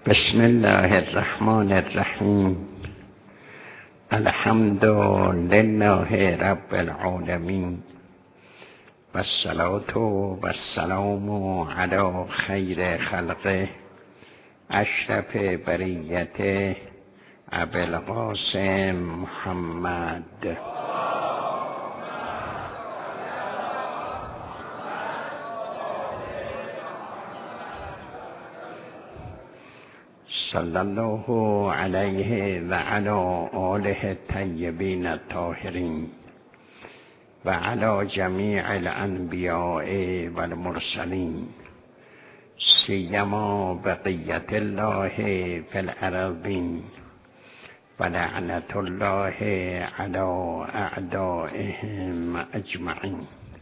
بسم الله الرحمن الرحیم. الحمد لله رب العالمین و الصلاة و السلام علی خیر خلقه اشرف بریته ابوالقاسم محمد صلی الله علیه و علی آله الطیبین الطاهرین و علی جمیع الانبیاء و المرسلین سیما بقیت الله فی الارضین و لعنت الله علی اعدائهم اجمعین.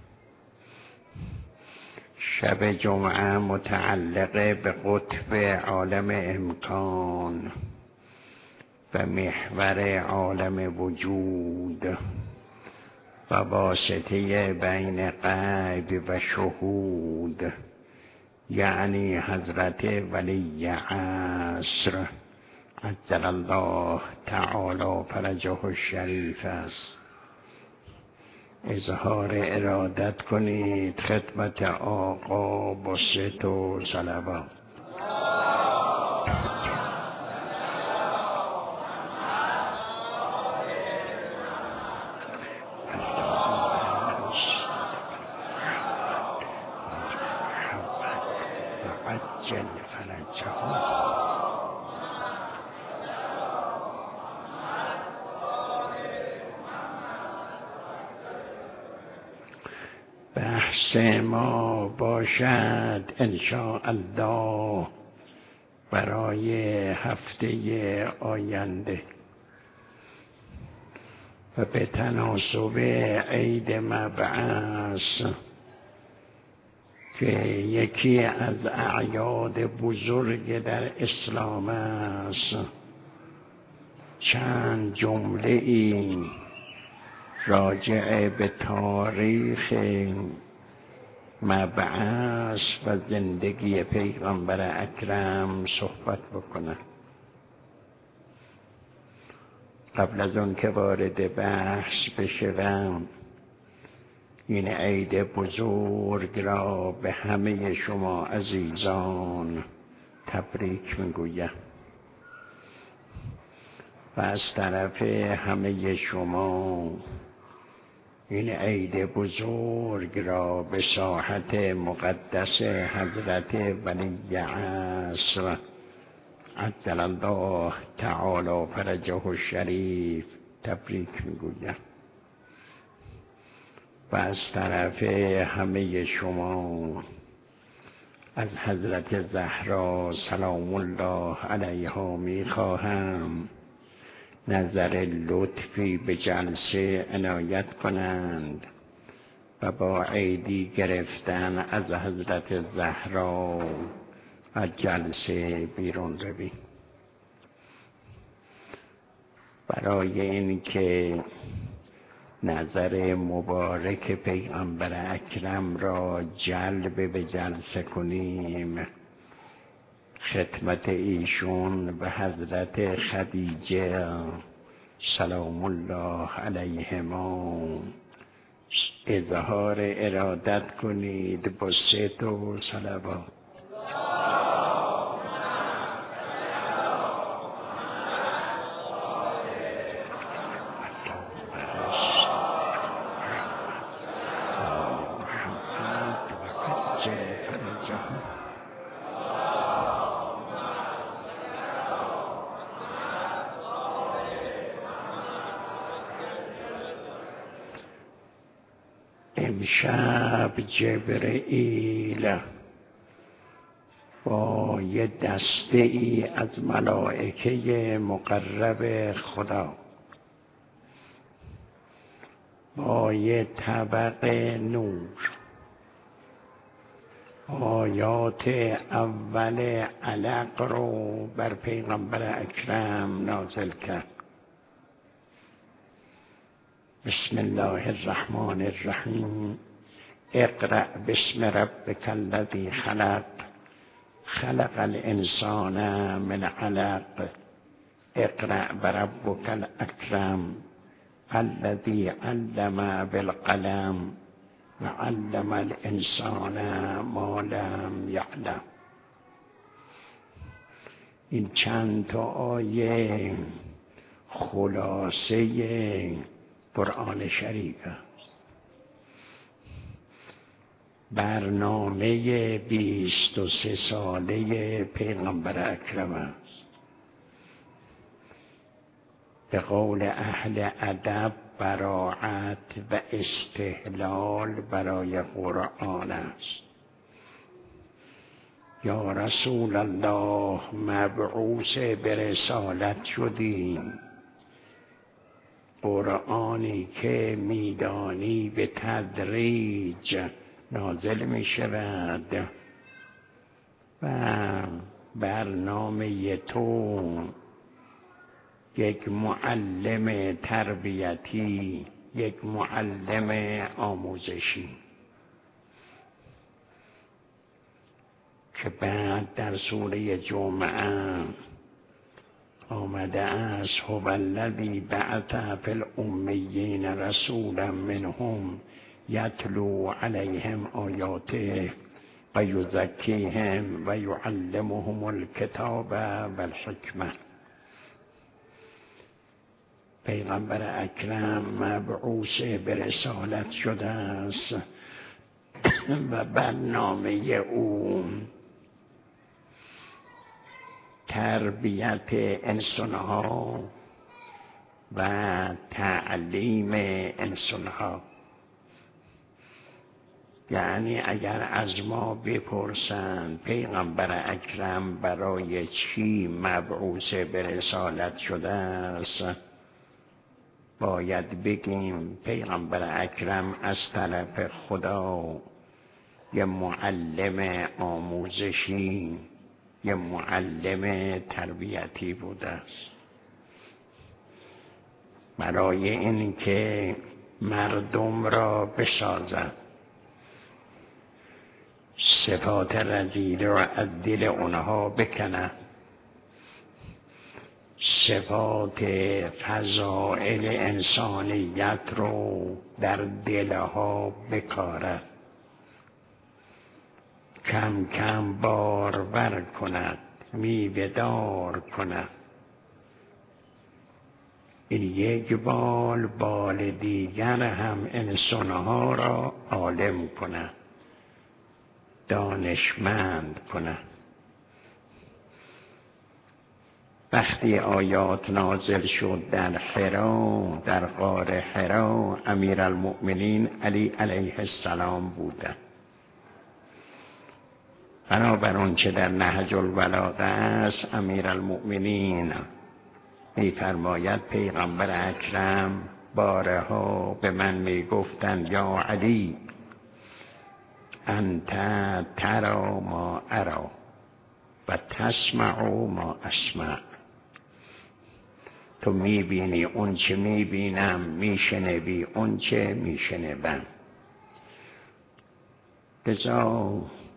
شب جمعه متعلق به قطب عالم امکان و محور عالم وجود و واسطه بین غیب و شهود، یعنی حضرت ولی عصر عجل الله تعالی فرجه الشریف است. اظهار ارادت کنید خدمت آقا با ست و صلوات. عجل فرجه. بحث ما باشد انشاء الله برای هفته آینده و به تناسب عید مبعث که یکی از اعیاد بزرگ در اسلام است، چند جمله ای راجع به تاریخ مبعث و زندگی پیغمبر اکرم صحبت بکنم. قبل از اون که وارد بحث بشوم، این عید بزرگ را به همه شما عزیزان تبریک میگویم و از طرف همه شما این عید بزرگ را به ساحت مقدس حضرت ولی عصر عجل الله تعالی فرجه الشریف تبریک میگویم و از طرف همه شما از حضرت زهرا سلام الله علیها میخواهم نظر لطفی به جلسه عنایت کنند و با عیدی گرفتن از حضرت زهرا از جلسه بیرون رویم. برای اینکه نظر مبارک پیغمبر اکرم را جلب به جلسه کنیم، خدمت ایشون به حضرت خدیجه سلام الله علیهما اظهار ارادت کنید با ست و صلوات. امشب جبرئیل با یه دسته ای از ملائکه مقرب خدا با یه طبق نور آیات اول علق رو بر پیغمبر اکرم نازل کرد. بسم الله الرحمن الرحیم. اقرأ باسم ربک الذی خلق خلق الانسان من علق اقرأ بربک الاکرم الذی علم بالقلم و علم الانسان ما لم یعلم. این چند تا آیه خلاصه قرآن شریف است. برنامه 23 ساله پیغمبر اکرم است. به قول اهل ادب براعت و استهلال برای قرآن است. یا رسول الله مبعوث به رسالت شدیم، قرآنی که میدانی به تدریج نازل می شود و برنامه تو یک معلم تربیتی، یک معلم آموزشی که بعد در سوره جمعه آمده است هو الذی بعث فی الامیین رسولا منهم یتلو علیهم آیاته و یزکیهم و یعلمهم الکتاب و الحکمه. پیغمبر اکرم مبعوث به رسالت شده است و برنامه او تربیت انسانها و تعلیم انسانها. یعنی اگر از ما بپرسند پیغمبر اکرم برای چی مبعوث به رسالت شده است، باید بگیم پیغمبر اکرم از طرف خدا یه معلم آموزشی، یه معلم تربیتی بوده است، برای این که مردم را بسازد، صفات رذیله را از دل اونها بکند، صفات فضائل انسانیت رو در دلها بکارد، کم کم بارور کند، میوه‌دار کند. این یک بال دیگر هم انسانها را عالم کند، دانشمند کند. وقتی آیات نازل شد در حرا، در غار حرا، امیرالمؤمنین علی علیه السلام بودند. بنابر آنچه در نهج البلاغه است، امیرالمؤمنین می‌فرماید پیغمبر اکرم بارها به من میگفتند یا علی انت ترى ما ارى و تسمع ما اسمع. تو میبینی اون چه میبینم، میشنوی اون چه میشنوم. لذا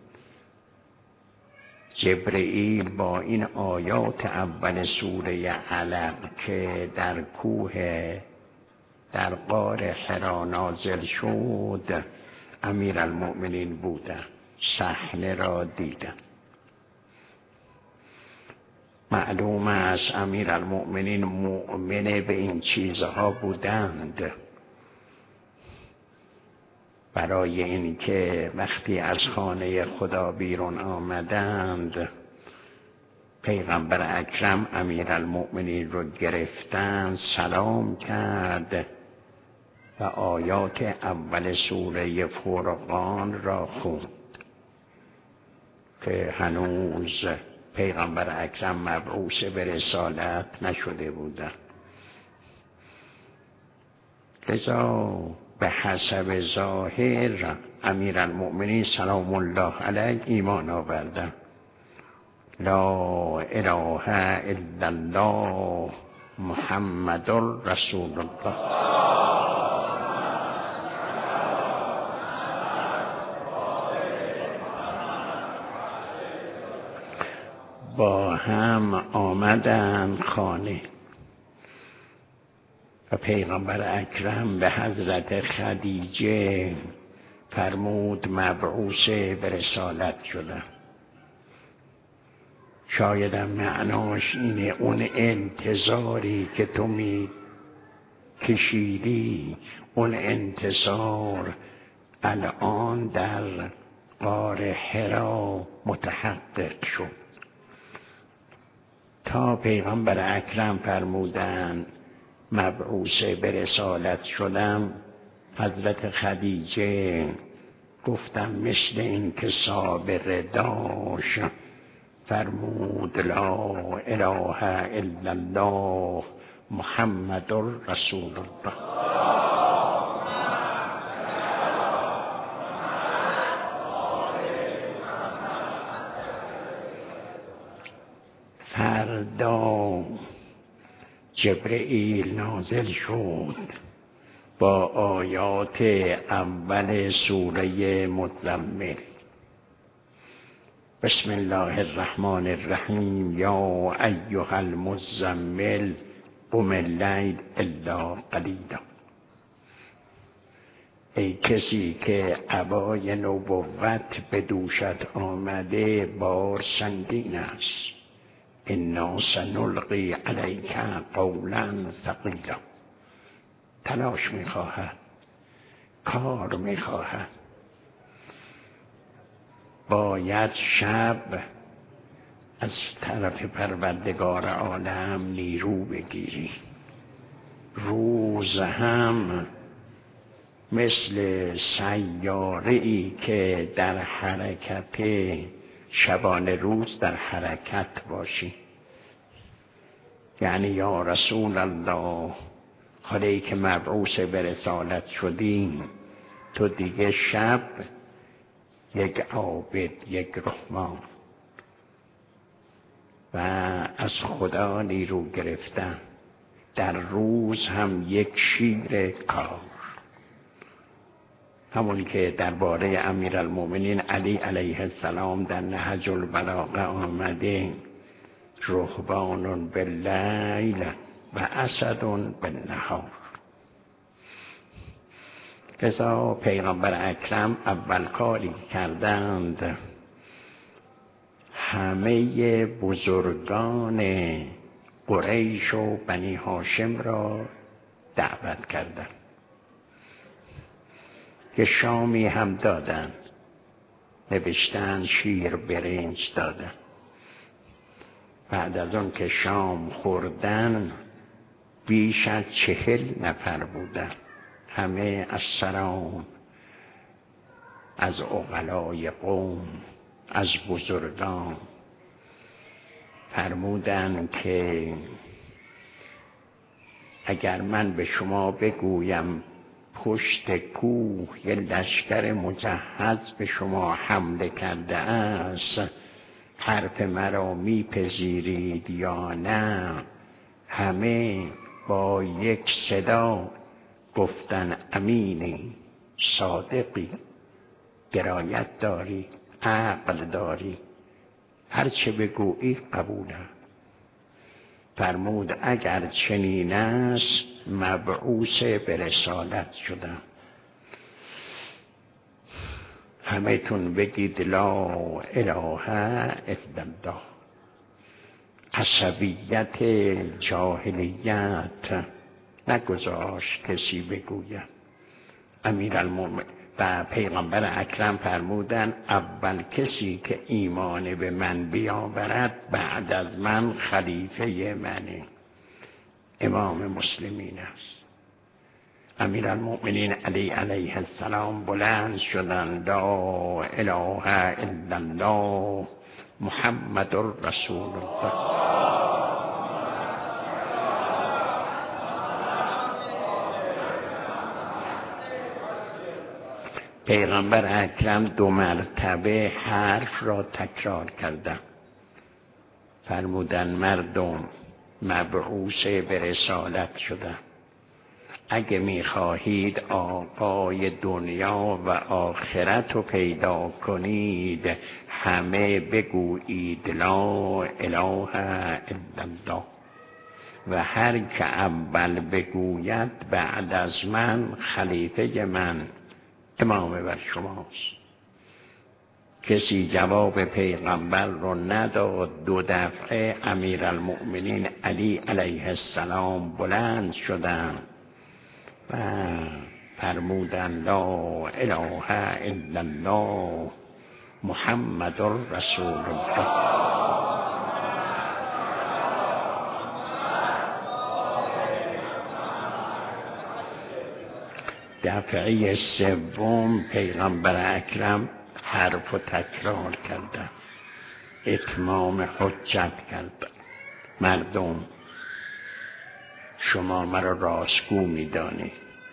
جبرئیل با این آیات اول سوره علق که در کوه در غار حرا نازل شد، امیرالمؤمنین بودند، صحنه را دیدند. معلوم است امیرالمؤمنین مؤمن به این چیزها بودند، برای اینکه وقتی از خانه خدا بیرون آمدند پیغمبر اکرم امیرالمؤمنین رو گرفتند، سلام کرد و آیات اول سوره فرقان را خوند که هنوز پیغمبر اکرم مبعوث به رسالت نشده بودند. لذا به حسب ظاهر امیرالمؤمنین سلام الله علیه ایمان آوردند. لا اله الا الله محمد رسول الله. با هم آمدند خانه و پیغمبر اکرم به حضرت خدیجه فرمود مبعوث به رسالت شدم. شایدم معناش اینه اون انتظاری که تو می کشیدی، اون انتظار الان در غار حرا متحقق شد. تا پیغمبر اکرم فرمودند مبعوث به رسالت شدم، حضرت خدیجه گفتم مثل این که صابر داشت، فرمود لا اله الا الله محمد رسول الله. فردا جبرئیل نازل شد با آیات اول سوره مزمل. بسم الله الرحمن الرحیم یا ایها المزمل قم اللیل الا قلیلا. ای کسی که عبای نبوت به دوشت آمده بار سنگین است. انا سنلقی علیک قولا ثقیلا. تلاش میخواهد، کار میخواهد. باید شب از طرف پروردگار عالم نیرو بگیری، روز هم مثل سیاره‌ای که در حرکت، شبانه روز در حرکت باشی. یعنی یا رسول الله، حالی که مبعوث به رسالت شدیم، تو دیگه شب یک عابد، یک رحمان و از خدا نیرو گرفتن، در روز هم یک شیر کار. همون که درباره امیرالمومنین علی علیه السلام در نهج البلاغه آمده، رهبان باللیل و اسد بالنهار. لذا پیغمبر اکرم اول کاری کردند همه بزرگان قریش و بنی هاشم را دعوت کردند. که شامی هم دادند، نوشتن شیر برنج دادند. بعد از اون که شام خوردن بیش از 40 نفر بودن، همه از سران، از عقلای قوم، از بزرگان. فرمودن که اگر من به شما بگویم پشت کوه یه لشکر مجهز به شما حمله کرده است، حرف مرا میپذیرید یا نه؟ همه با یک صدا گفتن امینی، صادقی، درایت داری، عقل داری، هرچه بگویی قبولم. فرمود اگر چنین است مبعوث به رسالت شدم. همه تون بگید لا اله الا الله. عصبیت جاهلیت نگذاشت کسی بگوید. امیرالمومنین و پیغمبر اکرم فرمودن اول کسی که ایمان به من بیاورد بعد از من خلیفه منه، امام مسلمین است. امیرالمومنین علی علیه السلام بلند شدند لا اله الا الله محمد رسول الله. پیغمبر اکرم 2 مرتبه حرف را تکرار کردند. فرمودن مردم مبعوث به رسالت شدند. اگه میخواهید آقای دنیا و آخرت رو پیدا کنید همه بگویید لا اله الا الله و هر که اول بگوید بعد از من خلیفه من امام بر شماست. کسی جواب پیغمبر رو نداد. 2 دفعه امیرالمؤمنین علی علیه السلام بلند شدند و فرمودند لا اله الا الله محمد رسول الله. دفعه سوم پیغمبر اکرم حرف و تکرار کردن، اتمام حجت کردن. مردم شما مرا راستگو می‌دانید،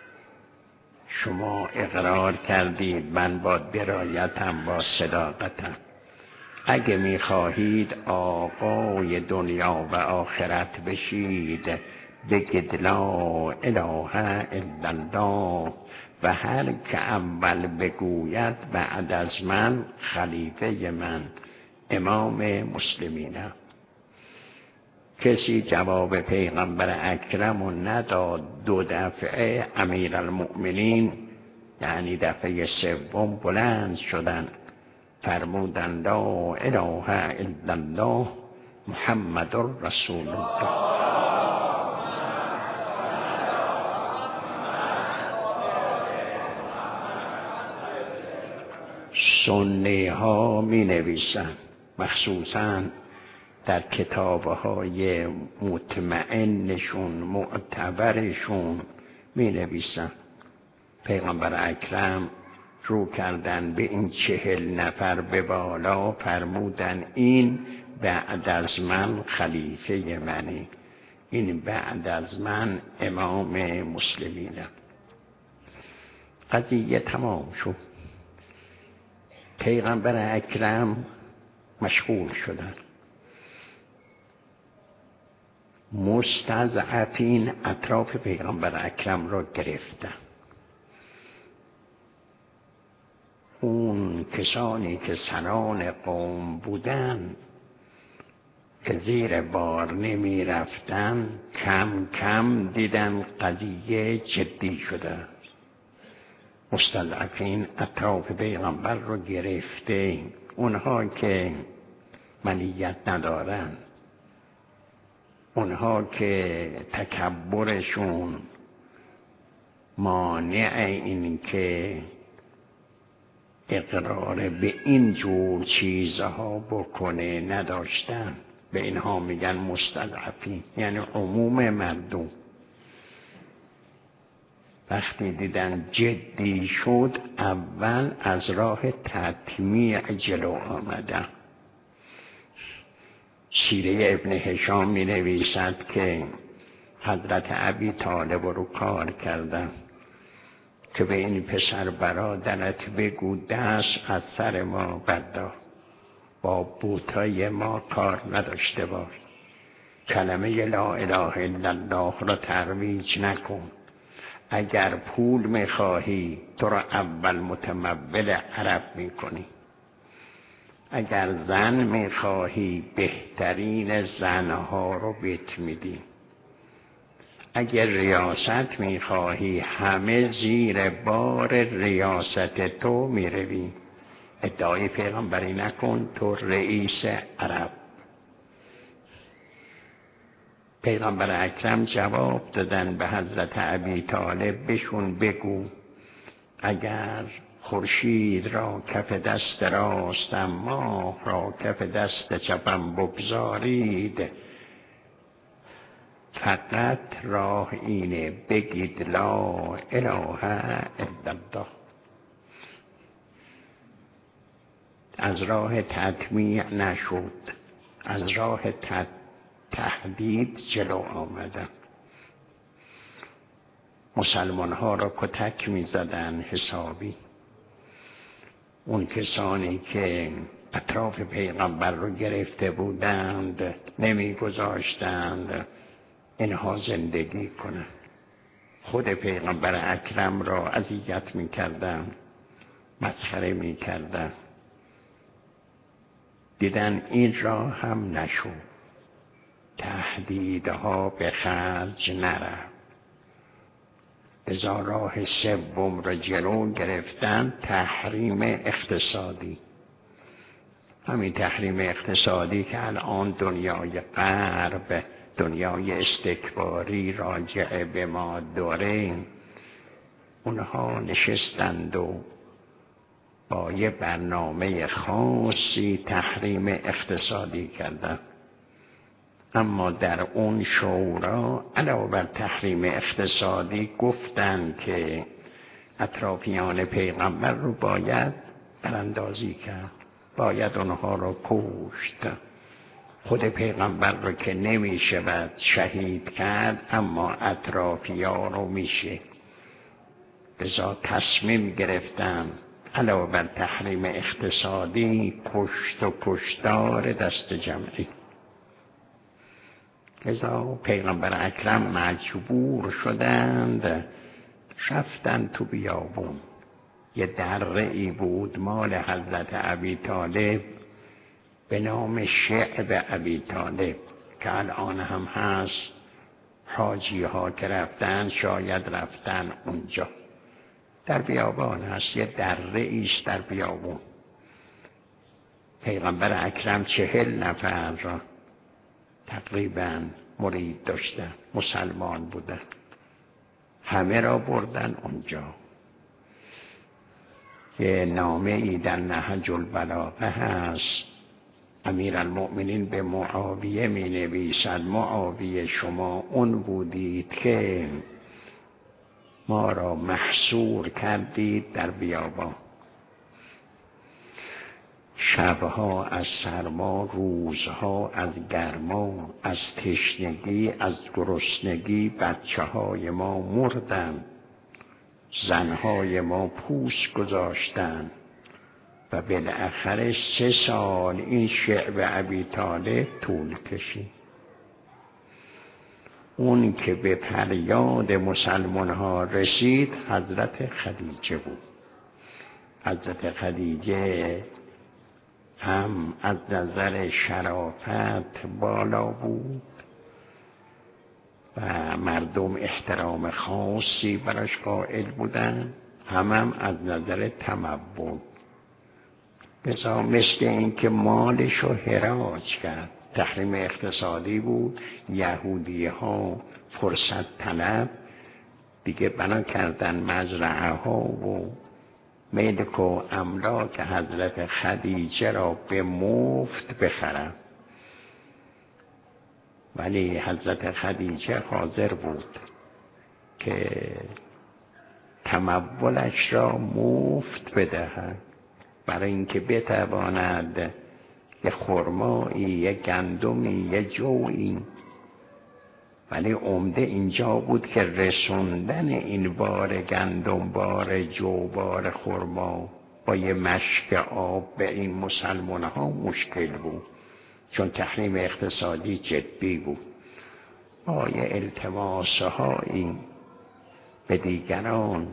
شما اقرار کردید من با درایتم با صداقتم. اگه می‌خواهید آقای دنیا و آخرت بشید بگید لا اله الا الله و هر که اول بگوید بعد از من خلیفه من امام مسلمینم. کسی جواب پیغمبر اکرم رو نداد. 2 دفعه امیرالمؤمنین یعنی دفعه سوم بلند شدن فرمودن لا اله الا الله محمد رسول الله. سنی ها می نویسن، مخصوصاً در کتابهای مطمئنشون معتبرشون می نویسن پیغمبر اکرم رو کردن به این 40 نفر به بالا فرمودن این بعد از من خلیفه منه، این بعد از من امام مسلمینم. قضیه تمام شد. پیغمبر اکرم مشغول شدن. مستضعفین اطراف پیغمبر اکرم را گرفتن. اون کسانی که سران قوم بودن که زیر بار نمی رفتن کم کم دیدن قضیه جدی شده. مستضعفین اطراف پیغمبر رو گرفته. اونها که منیت ندارن، اونها که تکبرشون مانع این که اقرار به این جور چیزها بکنه نداشتن، به اینها میگن مستضعفین، یعنی عموم مردم. وقتی دیدن جدی شد اول از راه تطمیع جلو آمدن. سیره ابن هشام می نویسد که حضرت ابی طالب رو کار کردن که به این پسر برادرت بگو دست از سر ما بردار، با بوتای ما کار نداشته باش، کلمه لا اله الا الله را ترویج نکن. اگر پول میخواهی تو را اول متمول عرب میکنی، اگر زن میخواهی بهترین زنها رو بهت میدی، اگر ریاست میخواهی همه زیر بار ریاست تو میروی. ادعای پیغمبری نکن تو رئیس عرب. پیغمبر اکرم جواب دادن به حضرت ابی طالب بشون بگو اگر خورشید را کف دست راستم ماه را کف دست چپم بگذارید فقط راه اینه بگید لا اله الا الله. از راه تطمیع نشد، از راه تهدید جلو آمدن. مسلمان ها را کتک می زدن حسابی. اون کسانی که اطراف پیغمبر رو گرفته بودند نمی گذاشتند اینها زندگی کنند. خود پیغمبر اکرم را اذیت می‌کردند، مسخره می‌کردند. دیدن این را هم نشد، تهدیدها به خرج نرفت. ازا راه سوم را جلو گرفتن، تحریم اقتصادی. همین تحریم اقتصادی که الان دنیای غرب، دنیای استکباری راجع به ما داره، اونها نشستند و با یه برنامه خاصی تحریم اقتصادی کردن. اما در اون شورا علاوه بر تحریم اقتصادی گفتند که اطرافیان پیغمبر رو باید براندازی کرد، باید اونها رو کشت. خود پیغمبر رو که نمیشه باید شهید کرد، اما اطرافیان رو میشه. لذا تصمیم گرفتن علاوه بر تحریم اقتصادی کشت و کشتار دست جمعی. لذا پیغمبر اکرم مجبور شدند رفتن تو بیابون. یه دره‌ای بود مال حضرت ابی طالب به نام شعب ابی طالب که الان هم هست. حاجی ها که رفتن شاید رفتن اونجا. در بیابان هست، یه دره‌ای است در بیابون. پیغمبر اکرم 40 نفر را تقریبا مرید داشتن، مسلمان بودن، همه را بردن اونجا. یه نامه ای در نهج البلاغه هست، امیرالمؤمنین به معاویه می نویسد: معاویه شما اون بودید که ما را محصور کردید در بیابان، شبها از سرما، روزها از گرما، از تشنگی، از گرسنگی بچه های ما مردند، زنهای ما پوست گذاشتند و بالاخره 3 سال این شعب ابی طالب طول کشید. اون که به فریاد مسلمان ها رسید حضرت خدیجه بود. حضرت خدیجه هم از نظر شرافت بالا بود و مردم احترام خاصی براش قائل بودن، هم از نظر تمول. بسا مثل این که مالش رو حراج کرد. تحریم اقتصادی بود، یهودی ها فرصت طلب دیگه بنا کردن مزرعه ها و ملک و املاک حضرت خدیجه را به مفت بخرن. ولی حضرت خدیجه حاضر بود که تمولش را مفت بدهد برای اینکه بتواند یه خرمایی، یه گندمی، یه جویی. ولی عمده اینجا بود که رسوندن این بار گندم، بار جو، بار خرما با یه مشک آب به این مسلمان ها مشکل بود، چون تحریم اقتصادی جدی بود. با یه التماس هایی به دیگران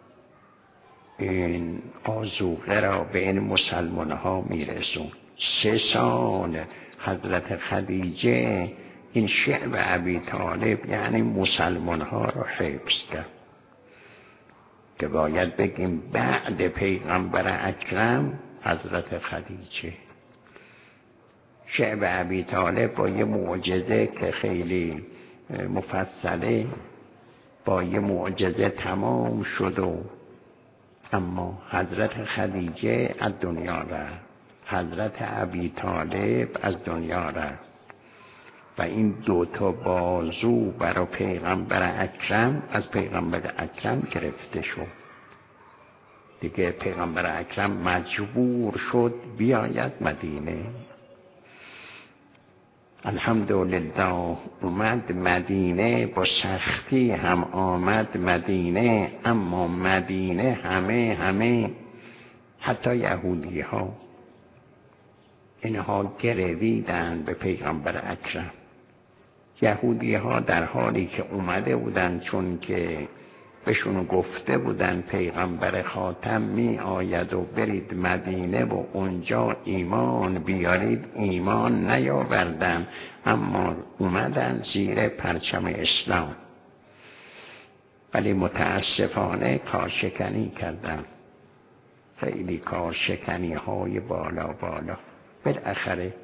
این آذوقه را به این مسلمان ها میرسون. 3 سال حضرت خدیجه این شعب ابی طالب یعنی مسلمان ها را حفظ کرد، که باید بگیم بعد پیغمبر اکرم حضرت خدیجه. شعب ابی طالب با یه معجزه که خیلی مفصله، با یه معجزه تمام شد و اما حضرت خدیجه از دنیا رفت، حضرت ابی طالب از دنیا رفت و این 2 بازو برای پیغمبر اکرم از پیغمبر اکرم گرفته شد. دیگه پیغمبر اکرم مجبور شد بیاید مدینه. الحمدلله اومد مدینه، با سختی هم آمد مدینه، اما مدینه همه حتی یهودی ها اینها گرویدن به پیغمبر اکرم. یهودی ها در حالی که اومده بودن، چون که بهشون گفته بودن پیغمبر خاتم می آید و برید مدینه و اونجا ایمان بیارید. ایمان نیاوردن، اما اومدن زیر پرچم اسلام، ولی متاسفانه کارشکنی کردن، خیلی کارشکنی های بالا بالا. بالاخره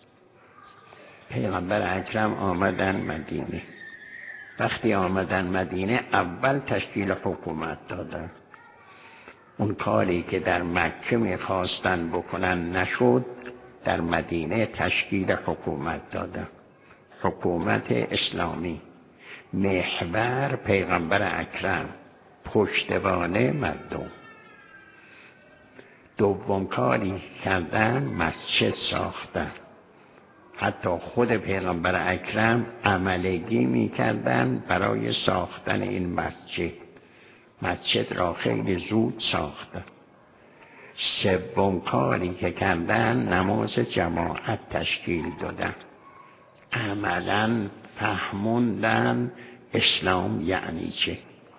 پیغمبر اکرم آمدن مدینه. وقتی آمدن مدینه اول تشکیل حکومت دادن. اون کاری که در مکه میخواستن بکنن نشد، در مدینه تشکیل حکومت دادن. حکومت اسلامی، محور پیغمبر اکرم، پشتوانه مردم. دوم کاری کردن مسجد ساختن. حتی خود پیغمبر اکرم عملگی میکردن برای ساختن این مسجد. مسجد را خیلی زود ساختن. سوم کاری که کردن نماز جماعت تشکیل دادن. عملاً فهموندن اسلام یعنی چه.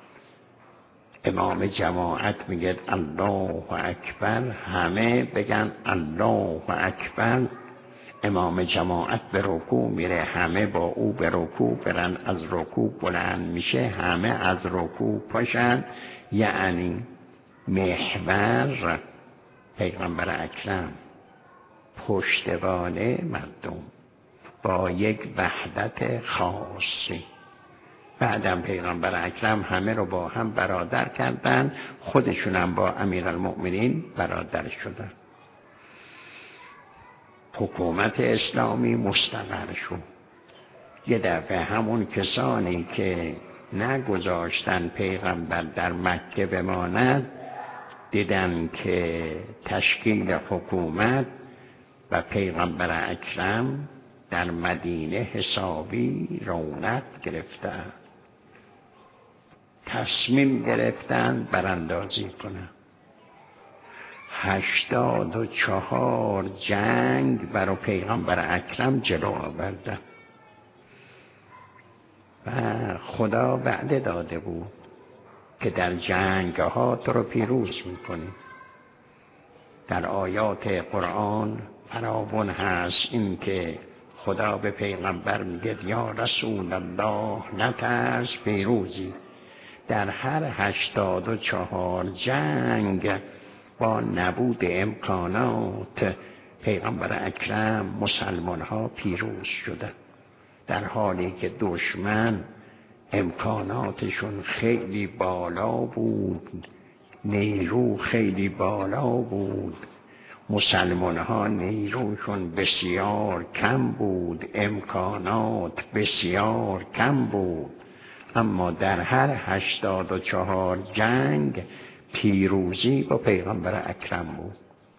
امام جماعت میگه الله اکبر، همه بگن الله اکبر. امام جماعت به رکوع میره، همه با او به رکوع برن. از رکوع بلند میشه، همه از رکوع پاشن. یعنی محور پیغمبر اکرم، پشتوانه مردم، با یک وحدت خاصی. بعدم پیغمبر اکرم همه رو با هم برادر کردن، خودشونم با امیرالمؤمنین برادر شدن. حکومت اسلامی مستقر شد. یه دفعه همون کسانی که نگذاشتن پیغمبر در مکه بماند، دیدن که تشکیل حکومت و پیغمبر اکرم در مدینه حسابی رونق گرفتن. تصمیم گرفتن براندازی کنن. 84 جنگ برای پیغمبر اکرم جلو آوردن و خدا وعده داده بود که در جنگ ها تو رو پیروز میکنیم. در آیات قرآن فراوان هست این که خدا به پیغمبر میگه یا رسول الله نترس، پیروزی. در هر 84 جنگ با نبود امکانات پیغمبر اکرم مسلمان ها پیروز شدند، در حالی که دشمن امکاناتشون خیلی بالا بود، نیرو خیلی بالا بود. مسلمان ها نیروشون بسیار کم بود، امکانات بسیار کم بود. اما در هر 84 جنگ پیروزی با پیغمبر اکرم بود.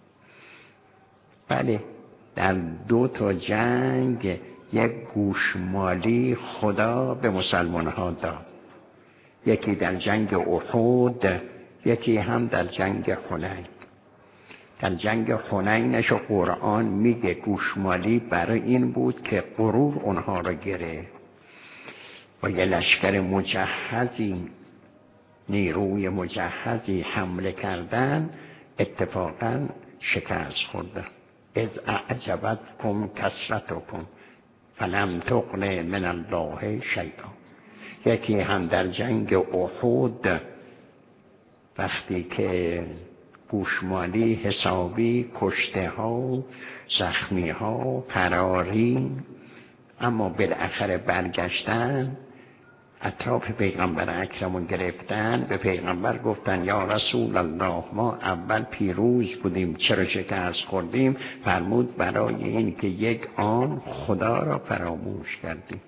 بله، در 2 جنگ یک گوشمالی خدا به مسلمان ها داد. یکی در جنگ احد، یکی هم در جنگ حنین. در جنگ حنینش قرآن میگه گوشمالی برای این بود که غرور اونها را گرفت و یه لشکر مجهزی، نیروی مجهزی حمله کردن، اتفاقا شکست خوردن. اذ اعجبتکم کثرتکم فلم تغن من الله شیئا. یکی هم در جنگ احد، وقتی که گوشمالی حسابی، کشته ها، زخمی ها، فراری، اما بالاخره برگشتن، اطراف پیغمبر اکرمون گرفتن، به پیغمبر گفتن یا رسول الله ما اول پیروز بودیم، چرا شکست خوردیم؟ فرمود برای این که یک آن خدا را فراموش کردیم،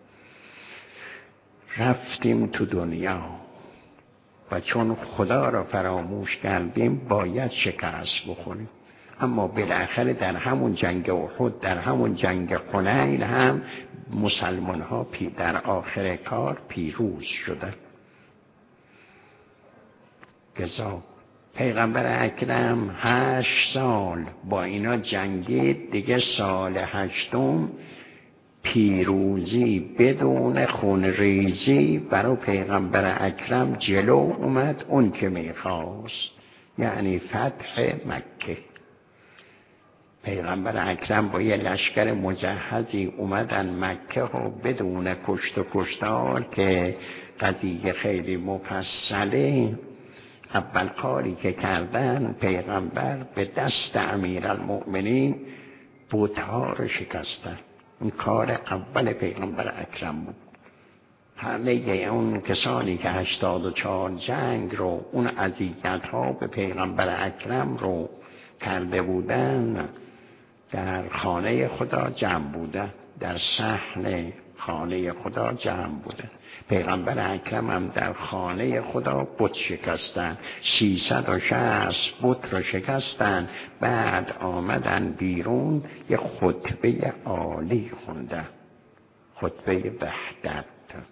رفتیم تو دنیا و چون خدا را فراموش کردیم باید شکست بخوریم. اما بالاخره در همون جنگ احد، در همون جنگ حنین هم مسلمان ها در آخر کار پیروز شدند. گزا پیغمبر اکرم 8 سال با اینا جنگید. دیگه سال 8م پیروزی بدون خونریزی برای پیغمبر اکرم جلو اومد اون که میخواست، یعنی فتح مکه. پیغمبر اکرم با یه لشکر مجهزی اومدن مکه ها بدون کشت و کشتار که قضیه خیلی مفصله. اول کاری که کردن پیغمبر به دست امیرالمؤمنین بت‌ها رو شکستن. این کار اول پیغمبر اکرم بود. همه اون کسانی که 84 جنگ رو، اون اذیت ها به پیغمبر اکرم رو کرده بودن، در خانه خدا جمع بودن، در صحن خانه خدا جمع بودن. پیغمبر اکرم هم در خانه خدا بت شکستن، 360 بت رو شکستن. بعد آمدن بیرون یه خطبه عالی خوندن، خطبه وحدت.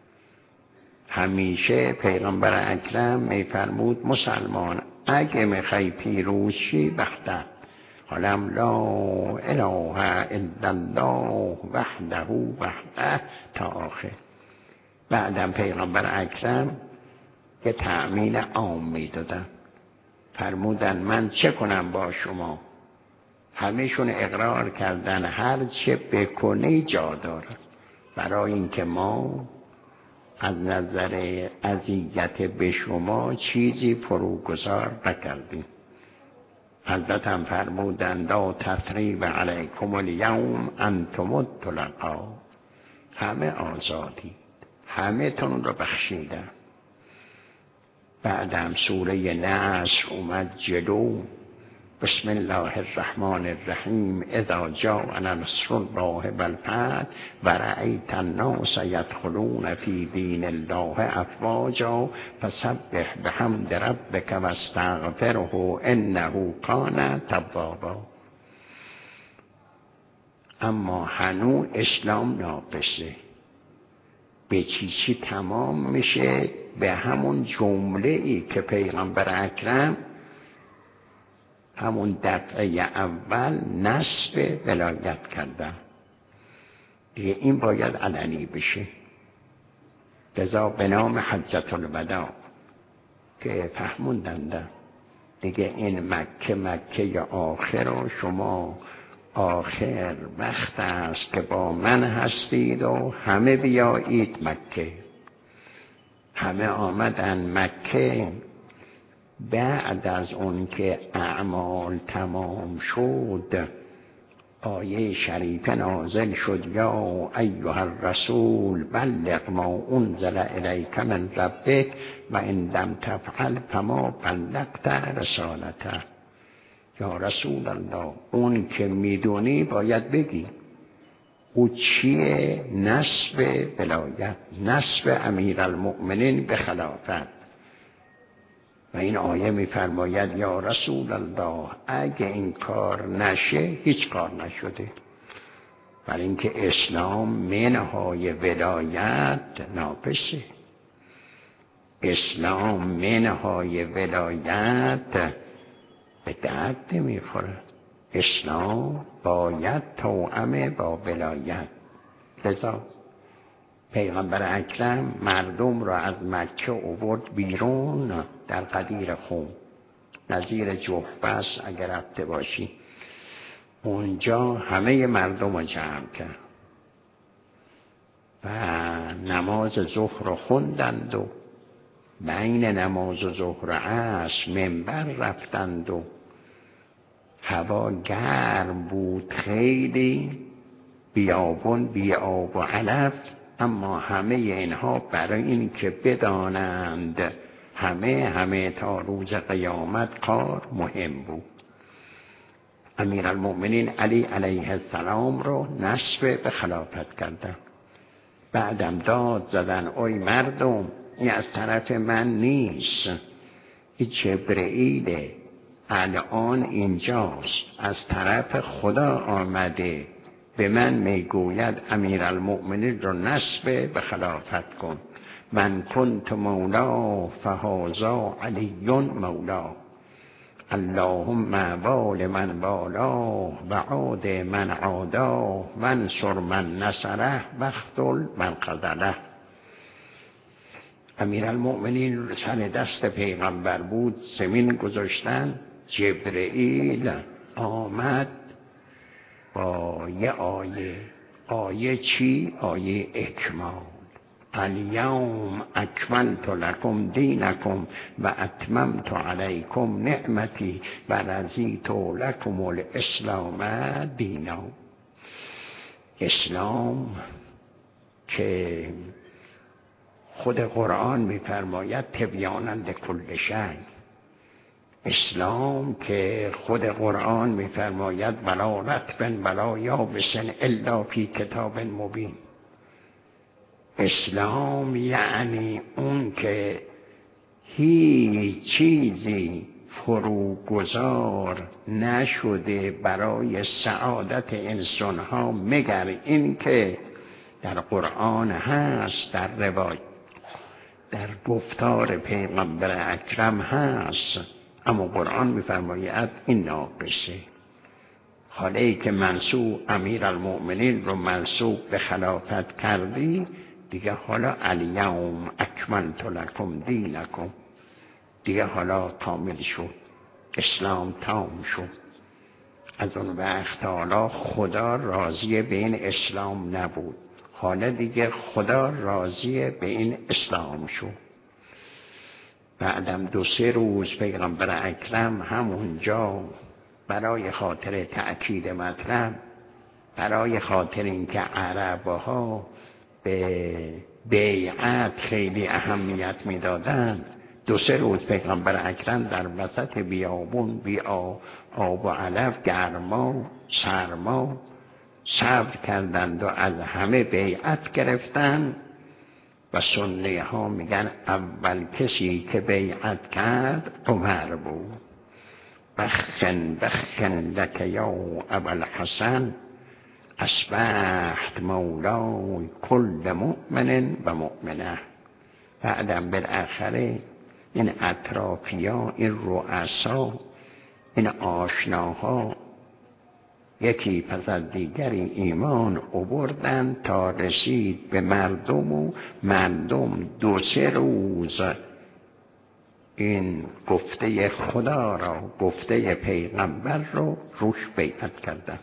همیشه پیغمبر اکرم میفرمود مسلمان اگه میخوای پیروز شی وحدت، حالم لا اله الا الله وحده وحده تا آخر. بعدم پیغمبر اکرم یه تأمین عام میدادن، فرمودن من چه کنم با شما؟ همهشون اقرار کردن هر چه بکنی جا داره، برای اینکه ما از نظر اذیت به شما چیزی فروگذار نکردیم. حضرت هم فرمودن لا تثریب علیکم الیوم انتم الطلقاء، همه آزادی، همه تون رو بخشیدن. بعدم سوره نصر اومد جلو، بسم الله الرحمن الرحیم اذا جاء نصر الله والفتح ورأیت الناس یدخلون فی دین الله افواجا فسبح بحمد ربک واستغفره انه کان توابا. اما هنوز اسلام ناقصه، به چی تمام میشه؟ به همون جمله ای که پیغمبر اکرم همون دفعه اول نصب ولایت کردن. دیگه این باید علنی بشه. لذا به نام حجة الوداع که فهموندن دیگه این مکه آخر و شما آخر وقت است که با من هستید و همه بیایید مکه. همه آمدن مکه. بعد از اون که اعمال تمام شد آیه شریفه نازل شد یا ایها الرسول بلغ ما انزل الیک من ربک و ان لم تفعل فما بلغت رسالته. یا رسول الله اون که میدونی باید بگی. او چیه؟ نسب ولایت، نسب امیرالمؤمنین به خلافت. و این آیه میفرماید یا رسول الله اگه این کار نشه هیچ کار نشده. برای اینکه اسلام منهای ولایت ناقصه. اسلام منهای ولایت به درد نمیخوره. اسلام باید توأم با ولایت. لذا پیغمبر اکرم مردم را از مکه آورد بیرون در قدیر خون، نظیر جحفه است اگر رفته باشی. اونجا همه مردم را جمع کرد و نماز ظهر را خوندند و بین نماز ظهر و عصر منبر رفتند و هوا گرم بود خیلی، بیابون بی آب و علف. اما همه اینها برای این که بدانند همه تا روز قیامت کار مهم بود. امیرالمؤمنین علی علیه السلام رو نصب به خلافت کردن. بعدم داد زدن اوی مردم این از طرف من نیست، این جبرئیل الان اینجاست، از طرف خدا آمده به من میگوید امیرالمؤمنین رو نصب به خلافت کن. من کنت مولا فهذا علی مولا. اللهم وال من والاه و عاد من عاداه وانصر من نصره واخذل من خذله. امیرالمؤمنین سر دست پیغمبر بود، زمین گذاشتن. جبرئیل آمد با یه آیه چی؟ آیه اکمال. الیوم اکملت لکم دینکم و اتممت علیکم نعمتی و رضیت لکم الاسلام دینا. اسلام که خود قرآن می‌فرماید تبیانا لکل شیء. اسلام که خود قرآن می‌فرماید ولا رطب ولا یابس الا فی کتاب مبین. اسلام یعنی اون که هیچ چیزی فروگذار نشده برای سعادت انسانها مگر این که در قرآن هست، در روایت، در گفتار پیغمبر اکرم هست. اما قرآن می‌فرماید این ناقصه. حالی که منصوب امیرالمؤمنین رو منصوب به خلافت کردی، دیگه حالا الیوم اکملت لکم دینکم، دیگه حالا کامل شد، اسلام تام شد. از اون وقت حالا خدا راضی به این اسلام نبود، حالا دیگه خدا راضی به این اسلام شد. بعدم 2-3 روز پیغمبر اکرم همونجا برای خاطر تأکید مطلب، برای خاطر اینکه عربها به بیعت خیلی اهمیت میدادند، 2-3 روز پیغمبر اکرم در وسط بیابون، بی آب و علف، گرما، سرما صبر کردند و از همه بیعت گرفتند. و سنی ها میگن اول کسی که بیعت کرد عمر بود. بخن لک یا ابوالحسن اصبحت مولای کل مؤمن و مؤمنه. بعدم بالاخره این اطرافیان، این رؤسا، این آشناها یکی پس از دیگری ایمان آوردن تا رسید به مردم و مردم 2-3 روز این گفته خدا را، گفته پیغمبر رو روش بیعت کردن.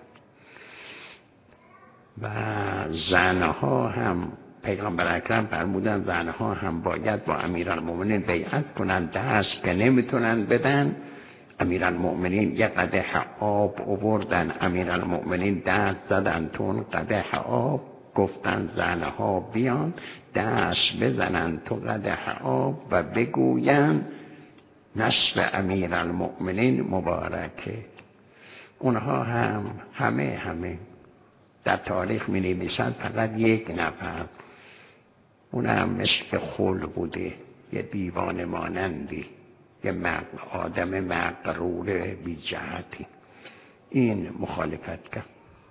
و زنها هم پیغمبر اکرم فرمودن زنها هم باید با امیرالمؤمنین بیعت کنند، دست که نمیتونن بدن. امیرالمؤمنین یک قدح آب آوردن، امیرالمؤمنین دست زدن تو اون قدح آب، گفتن زنها بیان دست بزنن تو قدح آب و بگوین نصر امیرالمؤمنین مبارکه. اونها هم همه در تاریخ می نویسند فقط 1 نفر، اونم مثل خل بوده، یه دیوانه مانندی، یه آدم مغرور بی جهتی، این مخالفت کرد.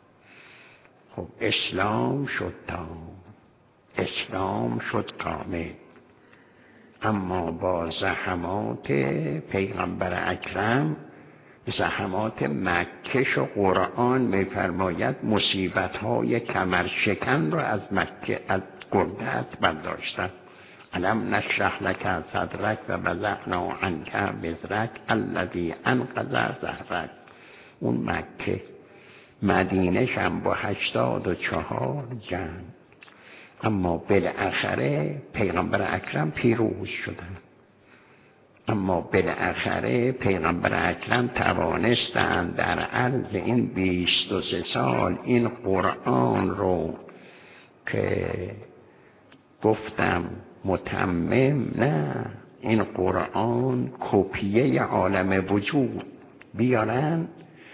خب اسلام شد تام، اسلام شد کامل. اما با زحمات پیغمبر اکرم، زحمات مکه و قرآن می‌فرماید مصیبت‌های کمرشکن را از مکه، از گردت برداشتن. علم نشرح لک صدرک و وضعنا عنک وزرک الذی انقض ظهرک. اون مکه، مدینه هم با 84 جنگ، اما بالاخره پیغمبر اکرم پیروز شدن. اما بالاخره پیغمبر اکرم توانستند در عرض این 23 سال این قرآن رو که گفتم متمم نه، این قرآن کپیه عالم وجود بیارن،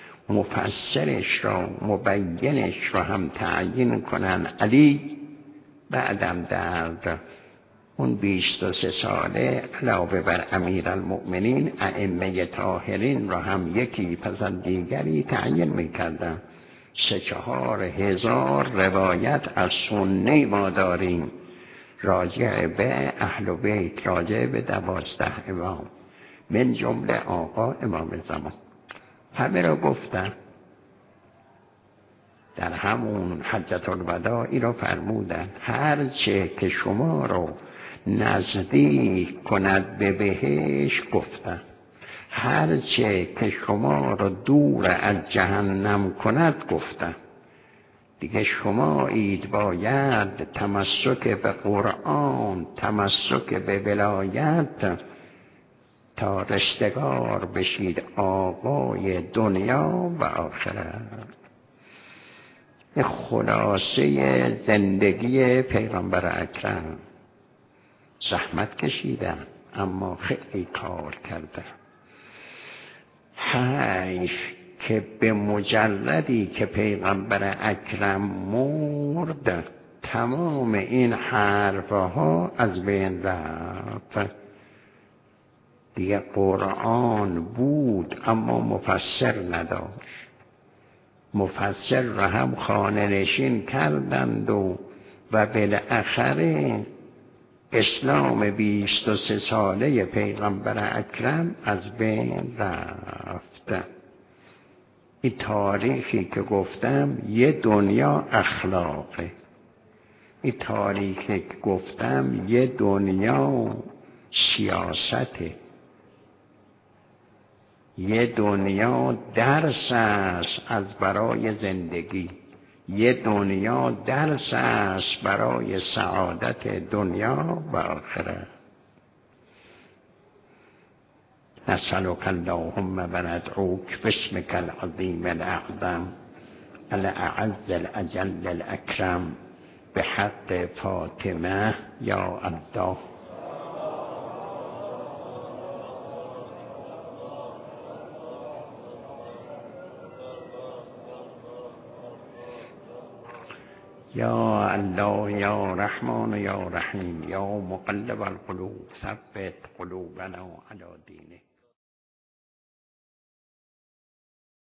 مفسرش را، مبینش را هم تعیین کنن. علی بعدم در اون 23 ساله علاوه بر امیرالمؤمنین ائمه طاهرین را هم یکی پس از دیگری تعیین میکردن. 3-4 هزار روایت از سنی ما داریم راجع به اهل بیت، راجع به 12 امام. من جمله آقا امام زمان. همه را گفتن. در همون حجت الوداع این را فرمودن هرچه که شما را نزدیک کند به بهشت گفتن، هرچه که شما را دور از جهنم کند گفتن. دیگه شما اید باید تمسک به قرآن، تمسک به ولایت تا رستگار بشید آقای دنیا و آخرت. خلاصه زندگی پیغمبر اکرم. زحمت کشیدن اما خیلی کار کردن. حیف که به مجردی که پیغمبر اکرم مرد تمام این حرفها از بین رفت. دیگه قرآن بود اما مفسر نداشت. مفسر را هم خانه نشین کردند و بالاخره اسلام 23 ساله پیغمبر اکرم از بین رفت. این تاریخی که گفتم یه دنیا اخلاقه، این تاریخی که گفتم یه دنیا سیاسته، یه دنیا درس است از برای زندگی، یه دنیا درس است برای سعادت دنیا و آخرت. نسألك اللهم و ندعوک باسمک العظیم الاعظم الاعز الاجل الاکرم بحق فاطمه یا الله. یا الله یا رحمان یا رحیم یا مقلب القلوب ثبت قلوبنا علی دینک.